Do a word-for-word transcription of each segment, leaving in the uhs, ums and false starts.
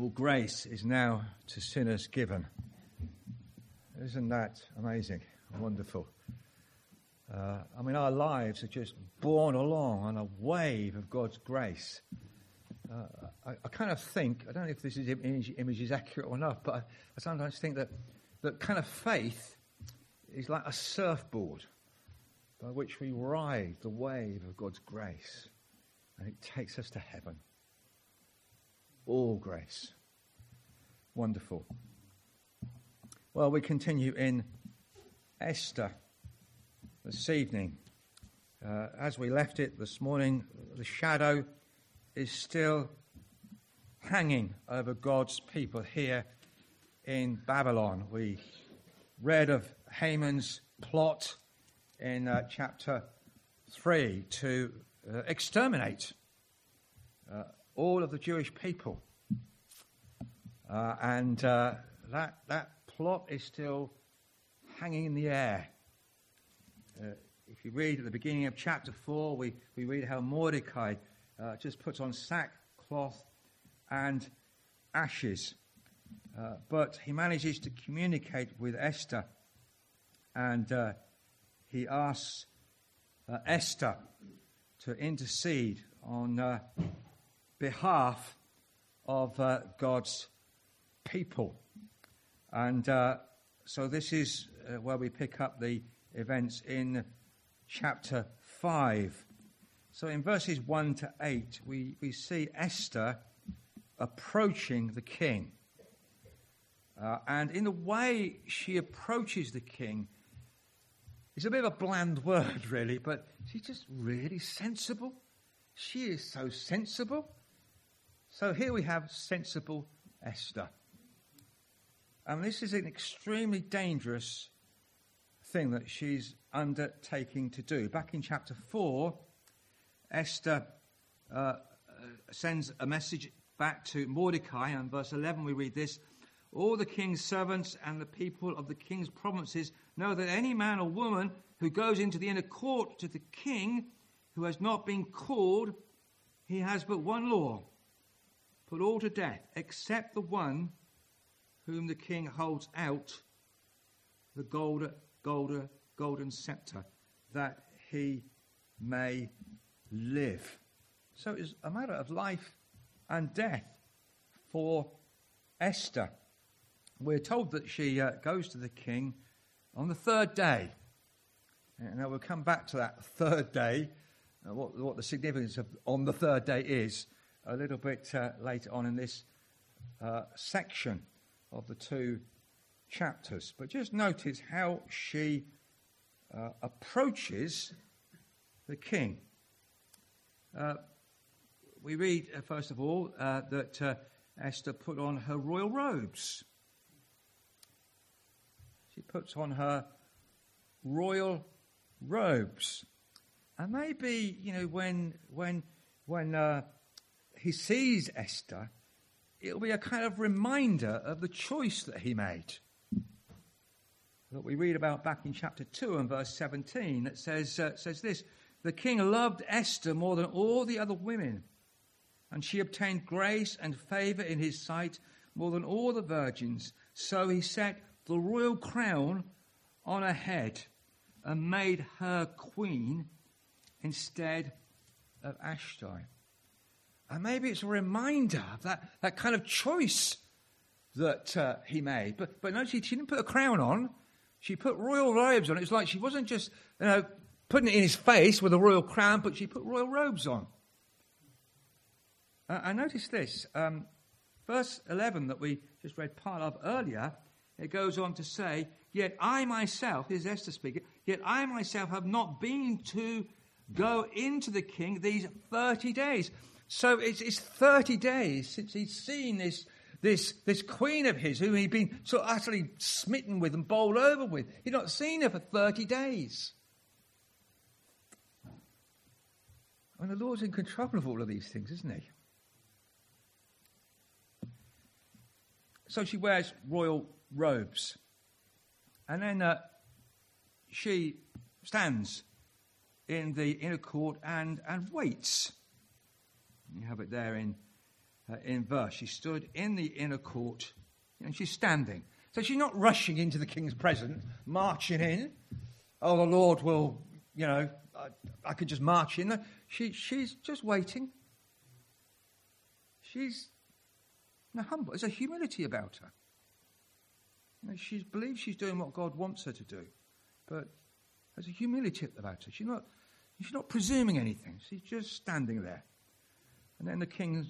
All grace is now to sinners given. Isn't that amazing? Wonderful. Uh, I mean, our lives are just borne along on a wave of God's grace. Uh, I, I kind of think, I don't know if this is image, image is accurate or not, but I, I sometimes think that that kind of faith is like a surfboard by which we ride the wave of God's grace, and it takes us to heaven. All grace. Wonderful. Well, we continue in Esther this evening. Uh, as we left it this morning, the shadow is still hanging over God's people here in Babylon. We read of Haman's plot in uh, chapter three to uh, exterminate uh, all of the Jewish people. Uh, and uh, that, that plot is still hanging in the air. Uh, if you read at the beginning of chapter four, we, we read how Mordecai uh, just puts on sackcloth and ashes. Uh, but he manages to communicate with Esther, and uh, he asks uh, Esther to intercede on uh, behalf of uh, God's people. And uh, so this is uh, where we pick up the events in chapter five. So in verses one to eight, we, we see Esther approaching the king. Uh, and in the way she approaches the king, it's a bit of a bland word, really, but she's just really sensible. She is so sensible. So here we have sensible Esther. And this is an extremely dangerous thing that she's undertaking to do. Back in chapter four, Esther uh, sends a message back to Mordecai, and verse eleven we read this: all the king's servants and the people of the king's provinces know that any man or woman who goes into the inner court to the king who has not been called, he has but one law: put all to death, except the one whom the king holds out the gold, gold, golden scepter, that he may live. So it's a matter of life and death for Esther. We're told that she uh, goes to the king on the third day. And now we'll come back to that third day, uh, what, what the significance of on the third day is, a little bit uh, later on in this uh, section of the two chapters. But just notice how she uh, approaches the king. Uh, we read, uh, first of all, uh, that uh, Esther put on her royal robes. She puts on her royal robes. And maybe, you know, when when when uh, he sees Esther, it'll be a kind of reminder of the choice that he made, that we read about back in chapter two and verse seventeen. That says uh, says this: the king loved Esther more than all the other women, and she obtained grace and favor in his sight more than all the virgins. So he set the royal crown on her head and made her queen instead of Ashtai. And maybe it's a reminder of that, that kind of choice that uh, he made. But but no, she, she didn't put a crown on. She put royal robes on. It was like she wasn't just, you know, putting it in his face with a royal crown, but she put royal robes on. Uh, I noticed this. Um, verse eleven that we just read part of earlier, it goes on to say, yet I myself, this is Esther speaking, yet I myself have not been to go into the king these thirty days. So it's, it's thirty days since he's seen this, this, this queen of his, whom he'd been so utterly smitten with and bowled over with. He'd not seen her for thirty days. And the Lord's in control of all of these things, isn't he? So she wears royal robes. And then uh, she stands in the inner court and, and waits. You have it there in uh, in verse. She stood in the inner court, and she's standing. So she's not rushing into the king's presence, marching in. Oh, the Lord will, you know, I, I could just march in. No, she, she's just waiting. She's you know, humble. There's a humility about her. You know, she believes she's doing what God wants her to do, but there's a humility about her. She's not, she's not presuming anything. She's just standing there. And then the king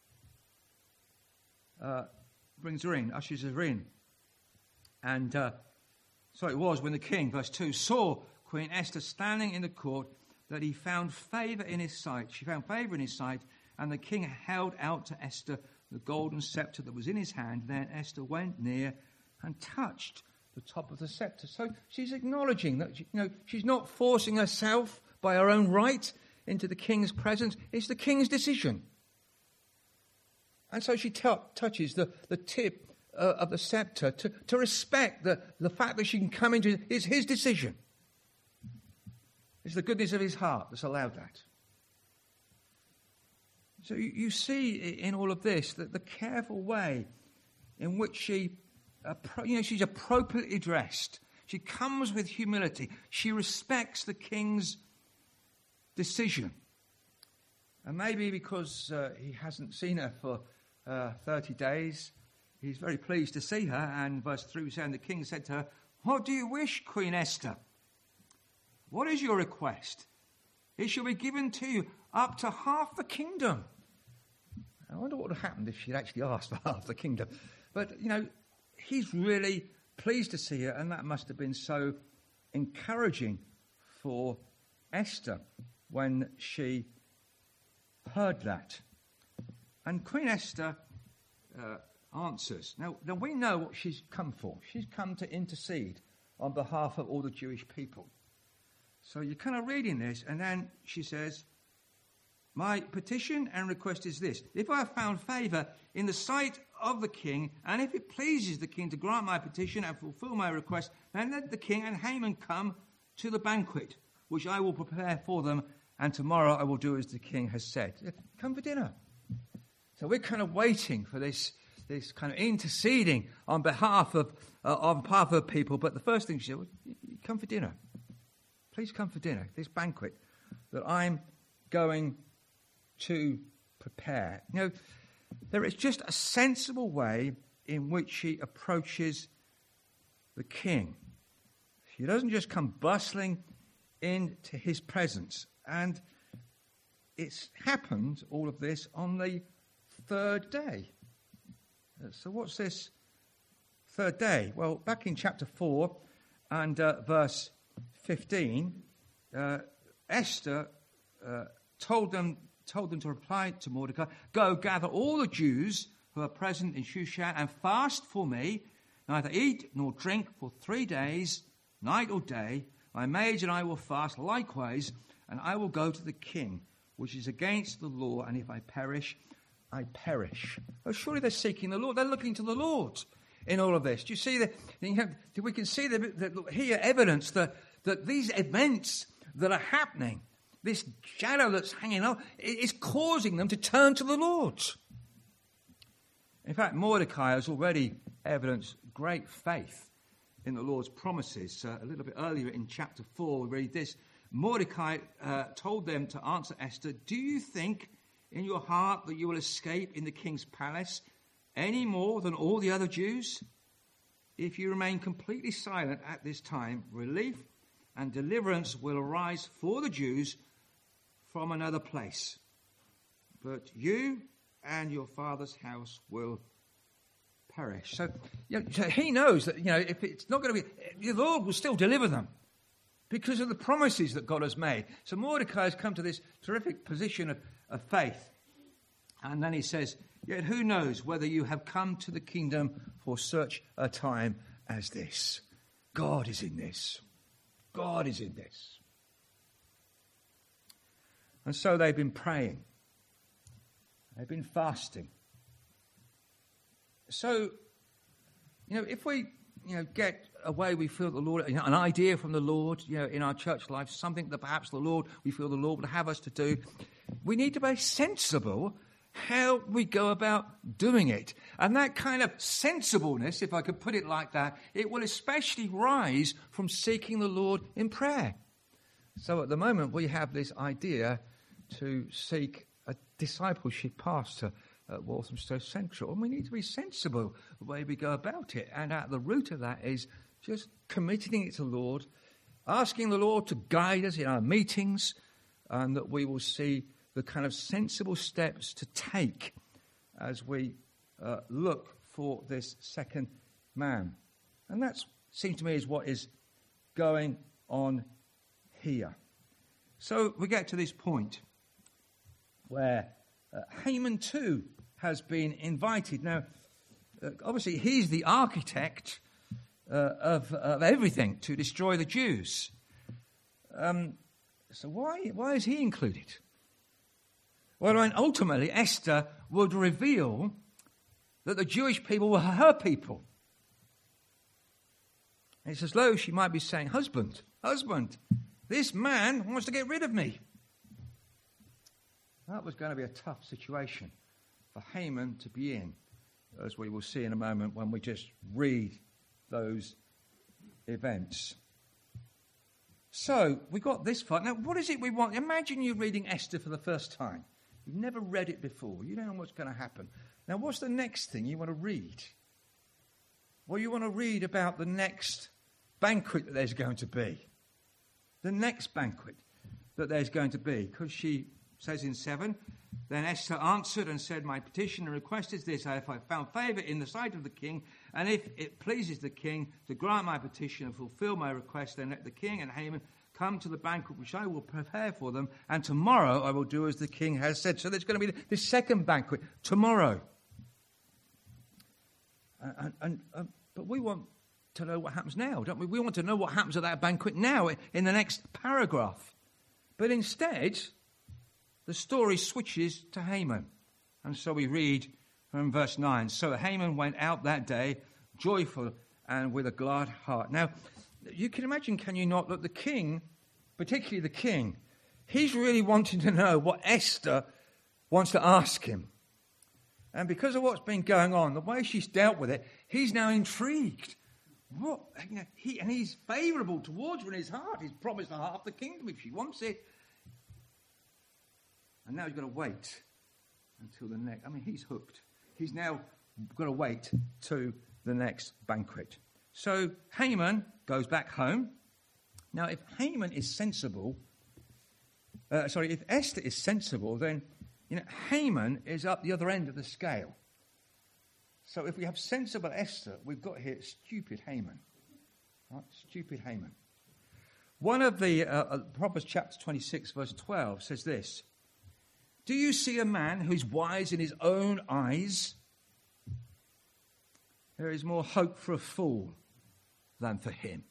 uh, brings her in, ushers her in. And uh, so it was when the king, verse two, saw Queen Esther standing in the court that he found favour in his sight. She found favour in his sight, and the king held out to Esther the golden sceptre that was in his hand. Then Esther went near and touched the top of the sceptre. So she's acknowledging that, you know, she's not forcing herself by her own right into the king's presence. It's the king's decision. And so she t- touches the, the tip uh, of the sceptre to, to respect the, the fact that she can come into it. It's his decision. It's the goodness of his heart that's allowed that. So you, you see in all of this that the careful way in which she, you know, she's appropriately dressed. She comes with humility. She respects the king's decision. And maybe because uh, he hasn't seen her for uh, thirty days, he's very pleased to see her. And verse three saying, the king said to her, "What do you wish, Queen Esther? What is your request? It shall be given to you up to half the kingdom." I wonder what would have happened if she'd actually asked for half the kingdom. But, you know, he's really pleased to see her, and that must have been so encouraging for Esther when she heard that. And Queen Esther uh, answers. Now, now, we know what she's come for. She's come to intercede on behalf of all the Jewish people. So you're kind of reading this, and then she says, "My petition and request is this. If I have found favour in the sight of the king, and if it pleases the king to grant my petition and fulfil my request, then let the king and Haman come to the banquet, which I will prepare for them, and tomorrow I will do as the king has said." Come for dinner. So we're kind of waiting for this, this kind of interceding on behalf of uh, on behalf of people. But the first thing she said was, "Come for dinner. Please come for dinner. This banquet that I'm going to prepare." You know, there is just a sensible way in which she approaches the king. She doesn't just come bustling into his presence. And it's happened, all of this, on the third day. So what's this third day? Well, back in chapter four and uh, verse fifteen, uh, Esther uh, told them told them to reply to Mordecai, "Go, gather all the Jews who are present in Shushan and fast for me, neither eat nor drink for three days, night or day. My maids and I will fast likewise, and I will go to the king, which is against the law, and if I perish, I perish." Oh, surely they're seeking the Lord. They're looking to the Lord in all of this. Do you see that? We can see that here evidence that, that these events that are happening, this shadow that's hanging out, is causing them to turn to the Lord. In fact, Mordecai has already evidenced great faith in the Lord's promises. Uh, a little bit earlier in chapter four, we read this. Mordecai uh, told them to answer Esther, "Do you think in your heart that you will escape in the king's palace any more than all the other Jews? If you remain completely silent at this time, relief and deliverance will arise for the Jews from another place. But you and your father's house will perish." So, you know, so he knows that, you know, if it's not going to be, the Lord will still deliver them because of the promises that God has made. So Mordecai has come to this terrific position of, of faith. And then he says, "Yet who knows whether you have come to the kingdom for such a time as this?" God is in this. God is in this. And so they've been praying. They've been fasting. So, you know, if we, you know, get a way we feel the Lord, you know, an idea from the Lord, you know, in our church life, something that perhaps the Lord, we feel the Lord would have us to do, we need to be sensible how we go about doing it. And that kind of sensibleness, if I could put it like that, it will especially rise from seeking the Lord in prayer. So at the moment we have this idea to seek a discipleship pastor at Walthamstow Central. And we need to be sensible the way we go about it. And at the root of that is just committing it to the Lord, asking the Lord to guide us in our meetings, and that we will see the kind of sensible steps to take as we uh, look for this second man. And that seems to me is what is going on here. So we get to this point where uh, Haman too has been invited. Now, uh, obviously he's the architect uh, of, of everything to destroy the Jews. Um, so why why is he included? Well, I mean, ultimately, Esther would reveal that the Jewish people were her people. And it's as though she might be saying, husband, husband, this man wants to get rid of me. That was going to be a tough situation for Haman to be in, as we will see in a moment when we just read those events. So, we got this far. Now, what is it we want? Imagine you reading Esther for the first time. You've never read it before. You don't know what's going to happen. Now, what's the next thing you want to read? Well, you want to read about the next banquet that there's going to be. The next banquet that there's going to be. Because she says in seven, then Esther answered and said, my petition and request is this, if I found favour in the sight of the king, and if it pleases the king to grant my petition and fulfil my request, then let the king and Haman come to the banquet which I will prepare for them, and tomorrow I will do as the king has said. So there's going to be this second banquet tomorrow. And, and, and, but we want to know what happens now, don't we? We want to know what happens at that banquet now in the next paragraph. But instead, the story switches to Haman. And so we read from verse nine. So Haman went out that day joyful and with a glad heart. Now, you can imagine, can you not, that the king, particularly the king, he's really wanting to know what Esther wants to ask him. And because of what's been going on, the way she's dealt with it, he's now intrigued. What? You know, he, and he's favourable towards her in his heart. He's promised her half the kingdom if she wants it. And now he's got to wait until the next. I mean, he's hooked. He's now got to wait to the next banquet. So Haman goes back home. Now, if Haman is sensible, uh, sorry, if Esther is sensible, then you know Haman is up the other end of the scale. So if we have sensible Esther, we've got here stupid Haman. Right? Stupid Haman. One of the uh, Proverbs chapter twenty-six, verse twelve says this: do you see a man who is wise in his own eyes? There is more hope for a fool than for him.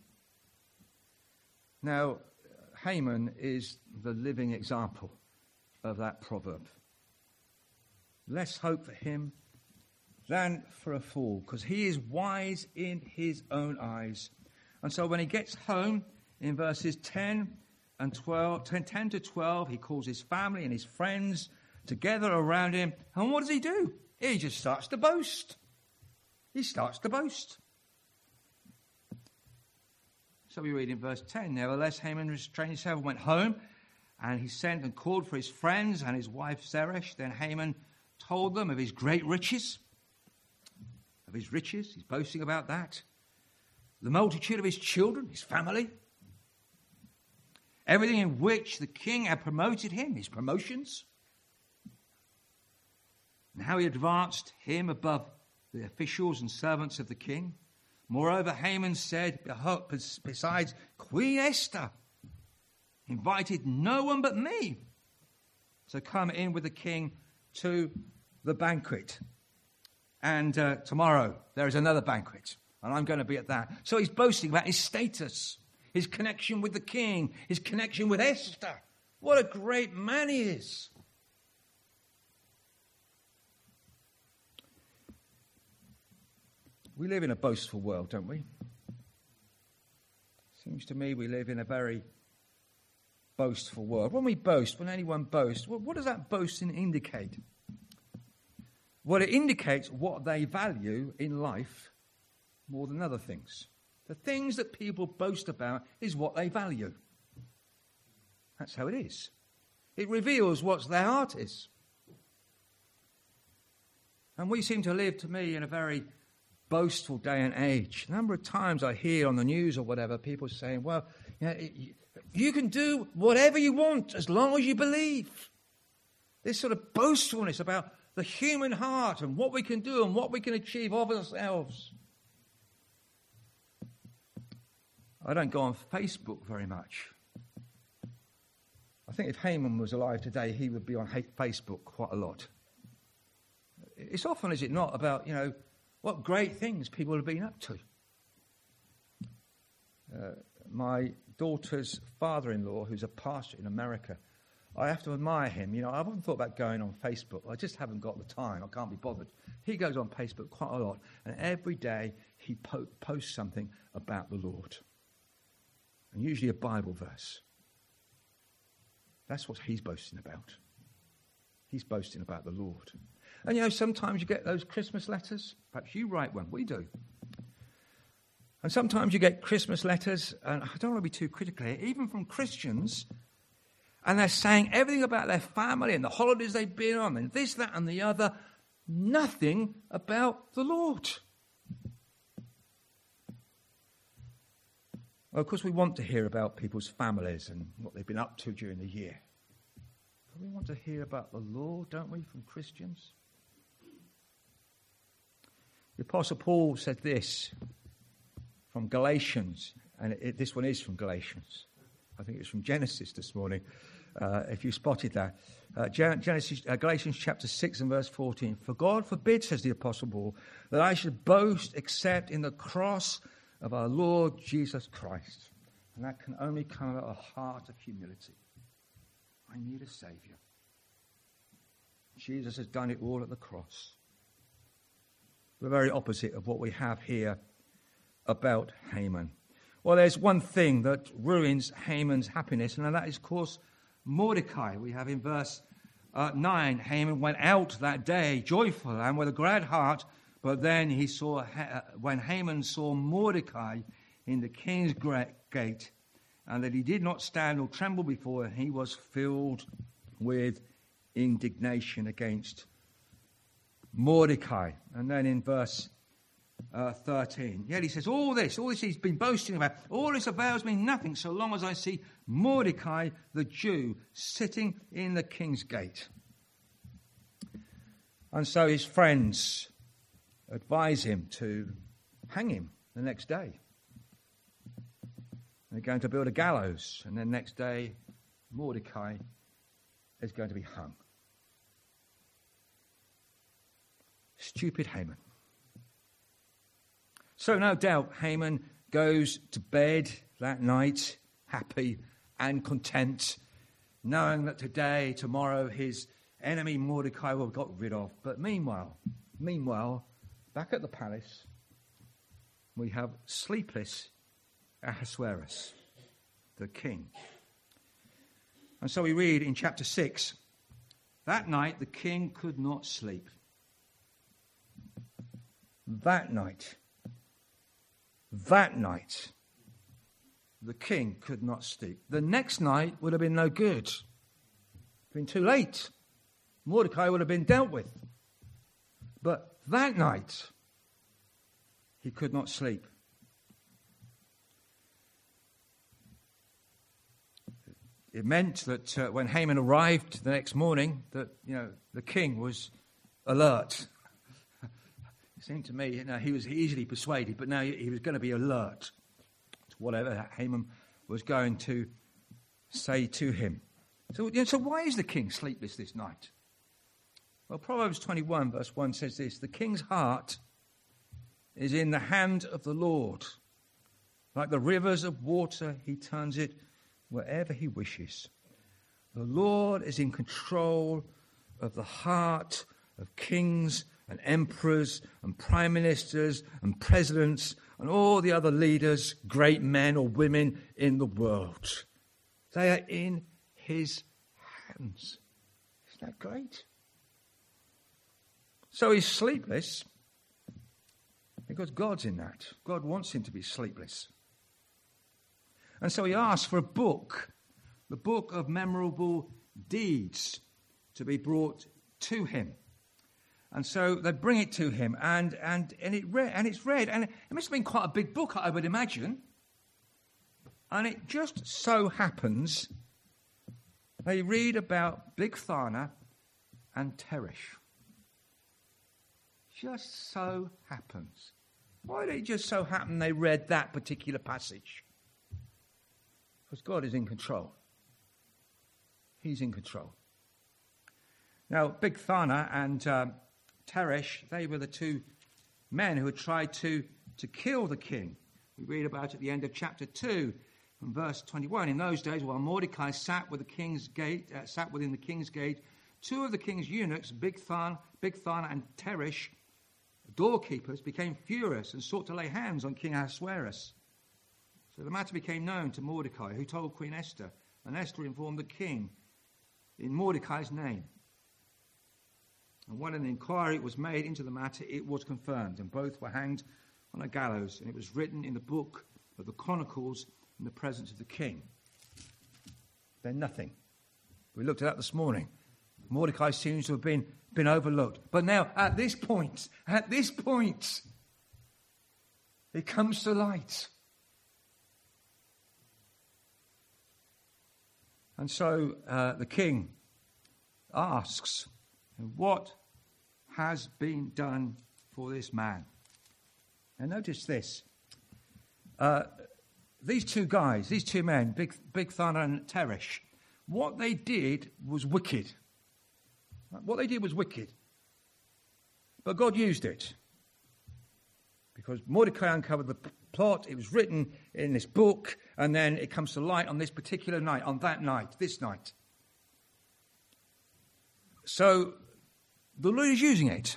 Now, Haman is the living example of that proverb. Less hope for him than for a fool, because he is wise in his own eyes. And so when he gets home, in verses ten and twelve, ten to twelve, he calls his family and his friends together around him. And what does he do? He just starts to boast. He starts to boast. So we read in verse ten, nevertheless, Haman restrained himself and went home, and he sent and called for his friends and his wife Zeresh. Then Haman told them of his great riches, of his riches, he's boasting about that, the multitude of his children, his family, everything in which the king had promoted him, his promotions, and how he advanced him above the officials and servants of the king. Moreover, Haman said, besides Queen Esther invited no one but me to come in with the king to the banquet. And uh, tomorrow there is another banquet, and I'm going to be at that. So he's boasting about his status, his connection with the king, his connection with Esther. What a great man he is. We live in a boastful world, don't we? Seems to me we live in a very boastful world. When we boast, when anyone boasts, what, what does that boasting indicate? Well, it indicates what they value in life more than other things. The things that people boast about is what they value. That's how it is. It reveals what their heart is. And we seem to live, to me, in a very boastful day and age. A number of times I hear on the news or whatever, people saying, well, you know, you can do whatever you want as long as you believe. This sort of boastfulness about the human heart and what we can do and what we can achieve of ourselves. I don't go on Facebook very much. I think if Haman was alive today, he would be on Facebook quite a lot. It's often, is it not, about, you know, what great things people have been up to. Uh, my daughter's father-in-law, who's a pastor in America, I have to admire him. You know, I've often thought about going on Facebook. I just haven't got the time. I can't be bothered. He goes on Facebook quite a lot, and every day he po- posts something about the Lord. And usually a Bible verse. That's what he's boasting about. He's boasting about the Lord. And, you know, sometimes you get those Christmas letters. Perhaps you write one. We do. And sometimes you get Christmas letters, and I don't want to be too critical here, even from Christians, and they're saying everything about their family and the holidays they've been on and this, that, and the other. Nothing about the Lord. Well, of course, we want to hear about people's families and what they've been up to during the year. But we want to hear about the Lord, don't we, from Christians? The Apostle Paul said this from Galatians, and it, this one is from Galatians. I think it's from Genesis this morning, uh, if you spotted that. Uh, Genesis, uh, Galatians chapter six and verse fourteen. For God forbid, says the Apostle Paul, that I should boast except in the cross of our Lord Jesus Christ. And that can only come out of a heart of humility. I need a Saviour. Jesus has done it all at the cross. The very opposite of what we have here about Haman. Well, there's one thing that ruins Haman's happiness, and that is, of course, Mordecai. We have in verse uh, nine, Haman went out that day joyful and with a glad heart, but then he saw, when Haman saw Mordecai in the king's gate, and that he did not stand or tremble before him, he was filled with indignation against Mordecai. And then in verse uh, thirteen, yet he says, all this, all this he's been boasting about, all this avails me nothing so long as I see Mordecai the Jew sitting in the king's gate. And so his friends advise him to hang him the next day. They're going to build a gallows, and then next day Mordecai is going to be hung. Stupid Haman. So no doubt Haman goes to bed that night happy and content, knowing that today, tomorrow, his enemy Mordecai will be got rid of. But meanwhile, meanwhile, back at the palace, we have sleepless Ahasuerus, the king. And so we read in chapter six, that night the king could not sleep. That night, that night, the king could not sleep. The next night would have been no good. Been too late. Mordecai would have been dealt with. But that night, he could not sleep. It meant that uh, when Haman arrived the next morning, that, you know, the king was alert. It seemed to me, you know, he was easily persuaded, but now he was going to be alert to whatever Haman was going to say to him. So, you know, so why is the king sleepless this night? Well, Proverbs twenty-one verse one says this, the king's heart is in the hand of the Lord. Like the rivers of water, he turns it wherever he wishes. The Lord is in control of the heart of kings and emperors and prime ministers and presidents and all the other leaders, great men or women in the world. They are in his hands. Isn't that great? So he's sleepless because God's in that. God wants him to be sleepless. And so he asks for a book, the book of memorable deeds, to be brought to him. And so they bring it to him, and and and it re- and it's read, and it must have been quite a big book, I would imagine. And it just so happens they read about Bigthana and Teresh. Just so happens. Why did it just so happen they read that particular passage? Because God is in control. He's in control. Now, Bigthana and um, Teresh, they were the two men who had tried to, to kill the king. We read about it at the end of chapter two, from verse twenty-one. In those days, while Mordecai sat with the king's gate, uh, sat within the king's gate, two of the king's eunuchs, Bigthana, Bigthana and Teresh, doorkeepers, became furious and sought to lay hands on King Ahasuerus. So the matter became known to Mordecai, who told Queen Esther, and Esther informed the king in Mordecai's name. And when an inquiry was made into the matter, it was confirmed, and both were hanged on a gallows, and it was written in the book of the Chronicles in the presence of the king. They're nothing. We looked at that this morning. Mordecai seems to have been, been overlooked. But now, at this point, at this point, it comes to light. And so uh, the king asks, what has been done for this man? And notice this. Uh, these two guys, these two men, Big, Bigthana and Teresh, what they did was wicked. What they did was wicked. But God used it. Because Mordecai uncovered the plot, it was written in this book, and then it comes to light on this particular night, on that night, this night. So, the Lord is using it.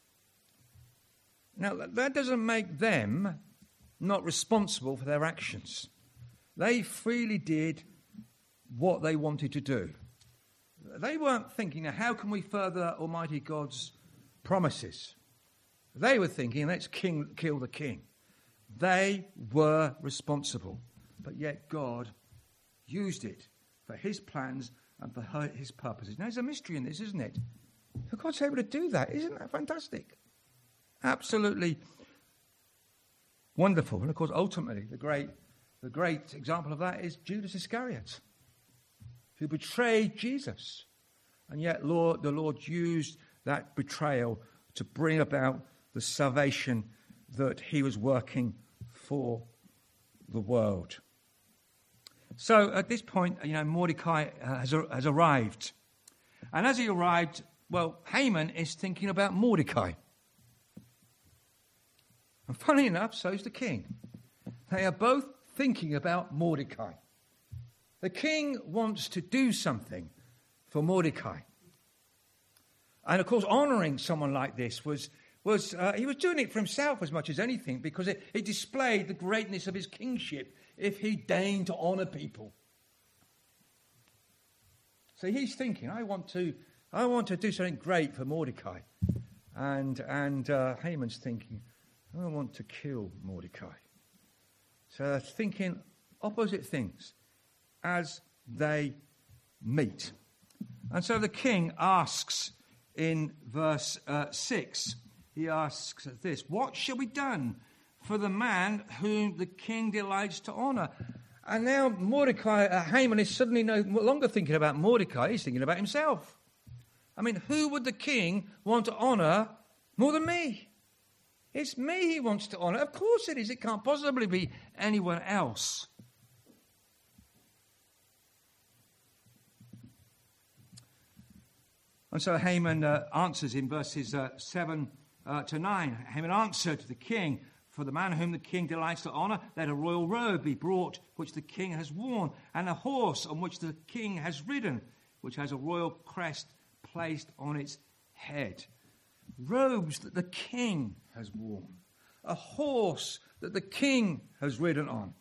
Now, that doesn't make them not responsible for their actions. They freely did what they wanted to do. They weren't thinking, now, how can we further Almighty God's promises? They were thinking, let's king, kill the king. They were responsible. But yet God used it for his plans and for her, his purposes. Now, there's a mystery in this, isn't it? So God's able to do that. Isn't that fantastic? Absolutely wonderful. And, of course, ultimately, the great, the great example of that is Judas Iscariot, who betrayed Jesus. And yet Lord, the Lord used that betrayal to bring about the salvation that he was working for the world. So at this point, you know, Mordecai uh, has, has arrived. And as he arrived, well, Haman is thinking about Mordecai. And funny enough, so is the king. They are both thinking about Mordecai. The king wants to do something for Mordecai. And of course, honouring someone like this was, was uh, he was doing it for himself as much as anything, because it, it displayed the greatness of his kingship if he deigned to honour people. So he's thinking, I want to, I want to do something great for Mordecai. And, and uh, Haman's thinking, I want to kill Mordecai. So they're thinking opposite things as they meet. And so the king asks in verse uh, six, he asks this, what shall be done for the man whom the king delights to honour? And now Mordecai, uh, Haman is suddenly no longer thinking about Mordecai, he's thinking about himself. I mean, who would the king want to honour more than me? It's me he wants to honour. Of course it is. It can't possibly be anyone else. And so Haman uh, answers in verses uh, seven uh, to nine. Haman answered to the king, for the man whom the king delights to honour, let a royal robe be brought, which the king has worn, and a horse on which the king has ridden, which has a royal crest placed on its head. Robes that the king has worn. A horse that the king has ridden on.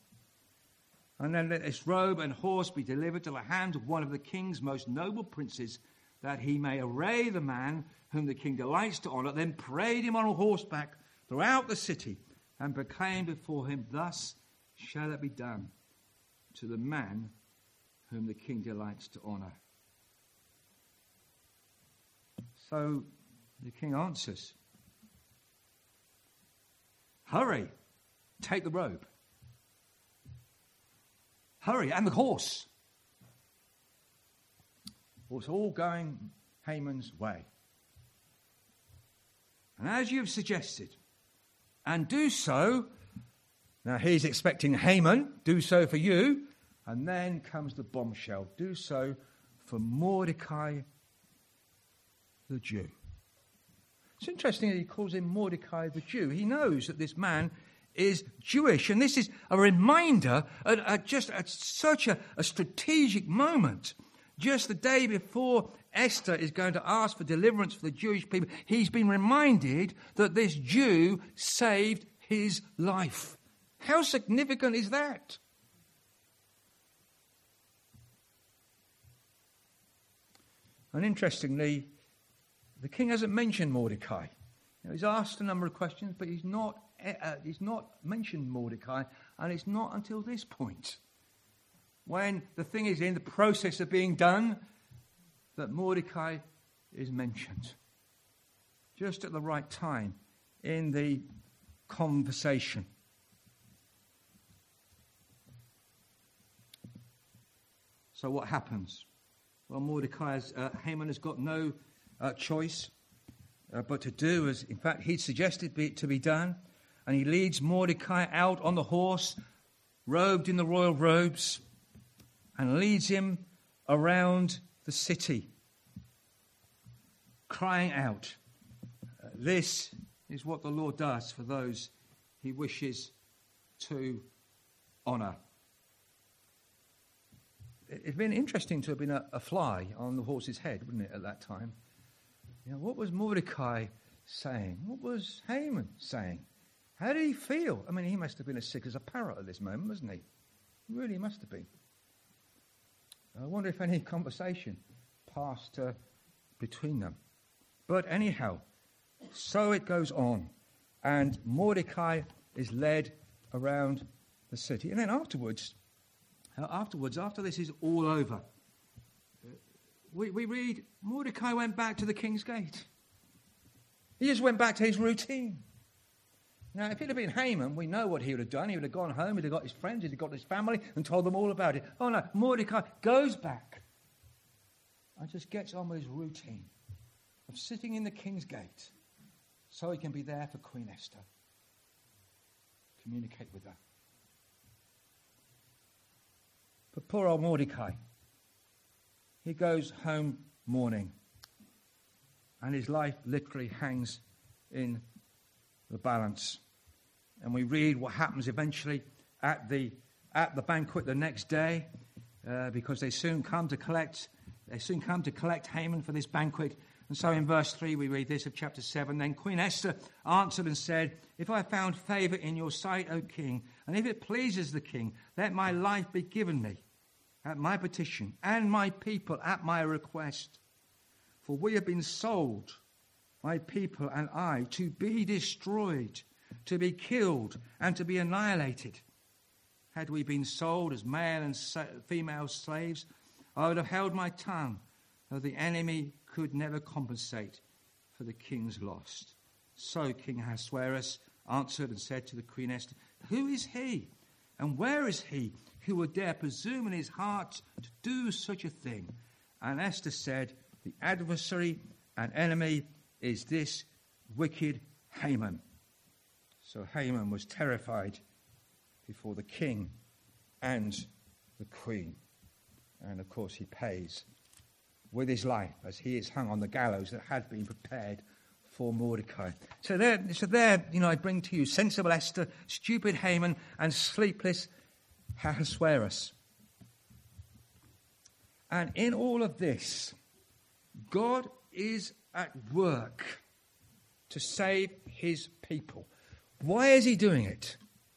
And then let this robe and horse be delivered to the hand of one of the king's most noble princes, that he may array the man whom the king delights to honor, then parade him on horseback throughout the city, and proclaim before him, thus shall it be done to the man whom the king delights to honor. So the king answers, hurry, take the robe. Hurry, and the horse. Well, it's all going Haman's way. And as you've suggested, and do so, now he's expecting Haman, do so for you, and then comes the bombshell, do so for Mordecai the Jew. It's interesting that he calls him Mordecai the Jew. He knows that this man is Jewish, and this is a reminder at, at just at such a, a strategic moment. Just the day before Esther is going to ask for deliverance for the Jewish people, he's been reminded that this Jew saved his life. How significant is that? And interestingly, the king hasn't mentioned Mordecai. You know, he's asked a number of questions, but he's not, uh, he's not mentioned Mordecai, and it's not until this point, when the thing is in the process of being done, that Mordecai is mentioned. Just at the right time in the conversation. So what happens? Well, Mordecai, has, uh, Haman has got no uh, choice uh, but to do as, in fact, he'd suggested be, to be done. And he leads Mordecai out on the horse, robed in the royal robes, and leads him around the city, crying out. Uh, this is what the Lord does for those he wishes to honour. It'd been interesting to have been a, a fly on the horse's head, wouldn't it, at that time? You know, what was Mordecai saying? What was Haman saying? How did he feel? I mean, he must have been as sick as a parrot at this moment, wasn't he? He really must have been. I wonder if any conversation passed uh, between them. But anyhow, so it goes on. And Mordecai is led around the city. And then afterwards, uh, afterwards, after this is all over, uh, we, we read Mordecai went back to the king's gate. He just went back to his routine. Now, if it had been Haman, we know what he would have done. He would have gone home, he'd have got his friends, he'd have got his family, and told them all about it. Oh no, Mordecai goes back and just gets on with his routine of sitting in the king's gate so he can be there for Queen Esther. Communicate with her. But poor old Mordecai, he goes home mourning, and his life literally hangs in the balance. And we read what happens eventually at the at the banquet the next day, uh, because they soon come to collect they soon come to collect Haman for this banquet. And so in verse three we read this of chapter seven. Then Queen Esther answered and said, "If I have found favour in your sight, O king, and if it pleases the king, let my life be given me at my petition, and my people at my request. For we have been sold, my people and I, to be destroyed, to be killed, and to be annihilated. Had we been sold as male and female slaves, I would have held my tongue, though the enemy could never compensate for the king's loss." So King Ahasuerus answered and said to the Queen Esther, "Who is he, and where is he who would dare presume in his heart to do such a thing?" And Esther said, "The adversary and enemy is this wicked Haman." So Haman was terrified before the king and the queen. And of course he pays with his life as he is hung on the gallows that had been prepared for Mordecai. So there, so there, you know, I bring to you sensible Esther, stupid Haman, and sleepless Ahasuerus. And in all of this, God is at work to save his people. Why is he doing it?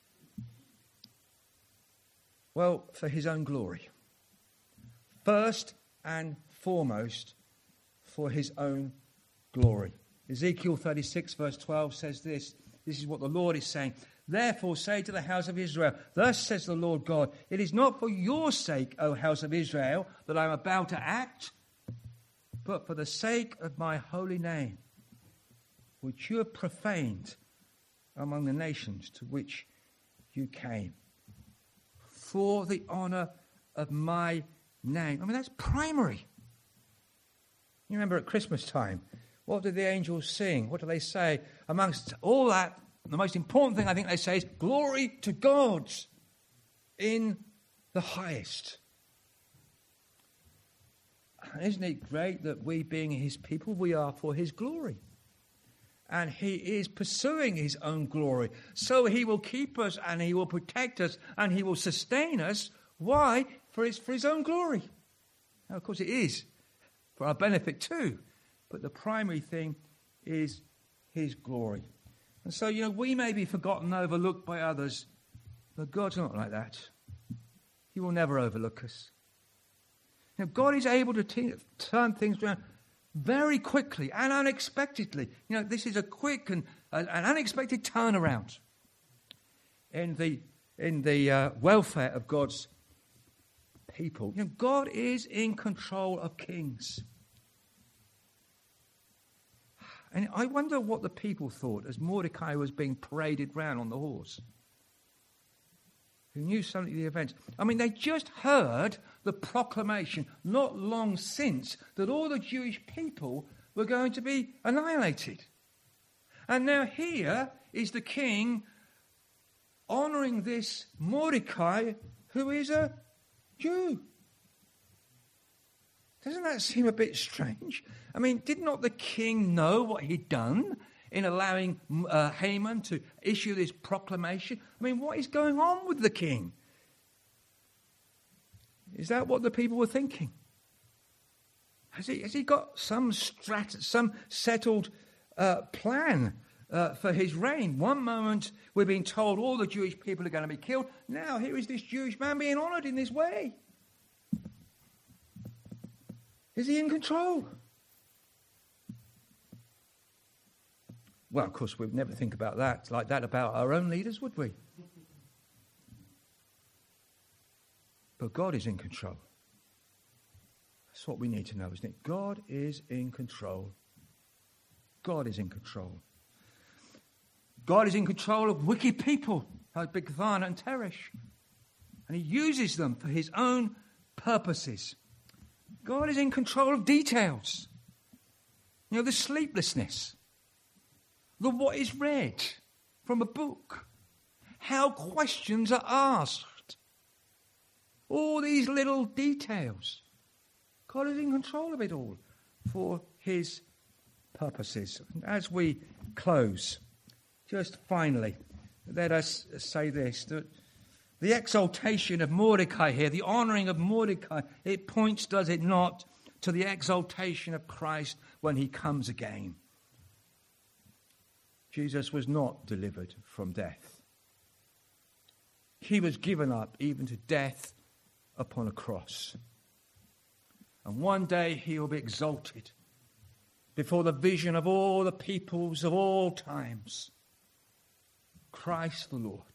Well, for his own glory. First and foremost, for his own glory. Ezekiel thirty-six verse twelve says this. This is what the Lord is saying. Therefore say to the house of Israel, thus says the Lord God, it is not for your sake, O house of Israel, that I am about to act, but for the sake of my holy name, which you have profaned among the nations to which you came. For the honor of my name. I mean, that's primary. You remember at Christmas time, what did the angels sing? What do they say? Amongst all that, the most important thing I think they say is, glory to God in the highest. Isn't it great that we, being his people, we are for his glory? And he is pursuing his own glory. So he will keep us and he will protect us and he will sustain us. Why? For his, for his own glory. Now, of course, it is for our benefit too. But the primary thing is his glory. And so, you know, we may be forgotten, overlooked by others, but God's not like that. He will never overlook us. Now, God is able to t- turn things around very quickly and unexpectedly. You know, this is a quick and uh, an unexpected turnaround in the in the uh, welfare of God's people. You know, God is in control of kings. And I wonder what the people thought as Mordecai was being paraded round on the horse. Who knew something of the events. I mean, they just heard the proclamation not long since that all the Jewish people were going to be annihilated. And now here is the king honouring this Mordecai, who is a Jew. Doesn't that seem a bit strange? I mean, did not the king know what he'd done in allowing uh, Haman to issue this proclamation? I mean, what is going on with the king? Is that what the people were thinking? Has he, has he got some strat, some settled uh, plan uh, for his reign? One moment we're being told all the Jewish people are going to be killed. Now here is this Jewish man being honoured in this way. Is he in control? Well, of course, we'd never think about that, like that about our own leaders, would we? But God is in control. That's what we need to know, isn't it? God is in control. God is in control. God is in control of wicked people like Bigthana and Teresh. And he uses them for his own purposes. God is in control of details. You know, the sleeplessness. The what is read from a book. How questions are asked. All these little details. God is in control of it all for his purposes. And as we close, just finally, let us say this, that the exaltation of Mordecai here, the honouring of Mordecai, it points, does it not, to the exaltation of Christ when he comes again. Jesus was not delivered from death. He was given up even to death upon a cross. And one day he will be exalted before the vision of all the peoples of all times. Christ the Lord.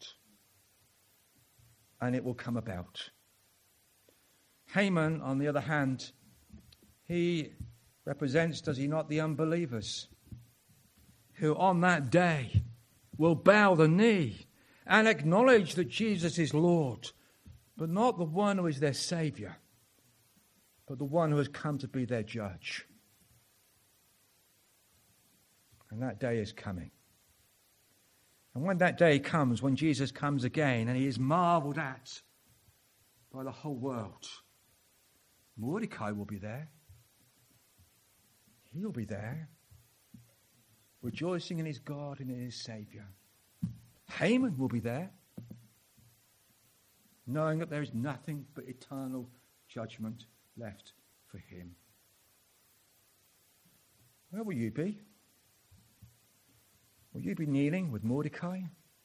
And it will come about. Haman, on the other hand, he represents, does he not, the unbelievers who on that day will bow the knee and acknowledge that Jesus is Lord, but not the one who is their Saviour, but the one who has come to be their judge. And that day is coming. And when that day comes, when Jesus comes again and he is marvelled at by the whole world, Mordecai will be there. He'll be there, rejoicing in his God and in his Saviour. Haman will be there, knowing that there is nothing but eternal judgment left for him. Where will you be? Will you be kneeling with Mordecai?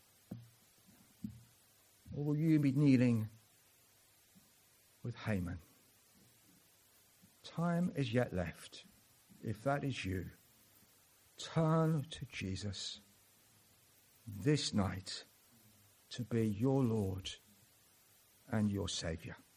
Or will you be kneeling with Haman? Time is yet left. if that is you, turn to Jesus this night to be your Lord and your Saviour.